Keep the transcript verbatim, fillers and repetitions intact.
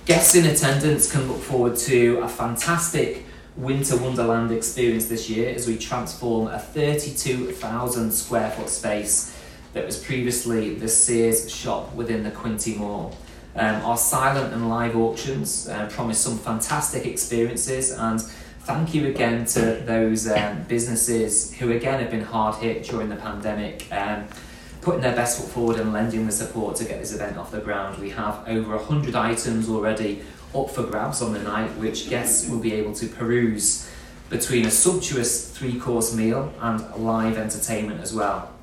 Guests in attendance can look forward to a fantastic Winter Wonderland experience this year as we transform a thirty-two thousand square foot space that was previously the Sears shop within the Quinty Mall. Um, our silent and live auctions uh, promise some fantastic experiences, and thank you again to those um, businesses who again have been hard hit during the pandemic, um, putting their best foot forward and lending the support to get this event off the ground. We have over one hundred items already up for grabs on the night, which guests will be able to peruse between a sumptuous three-course meal and live entertainment as well.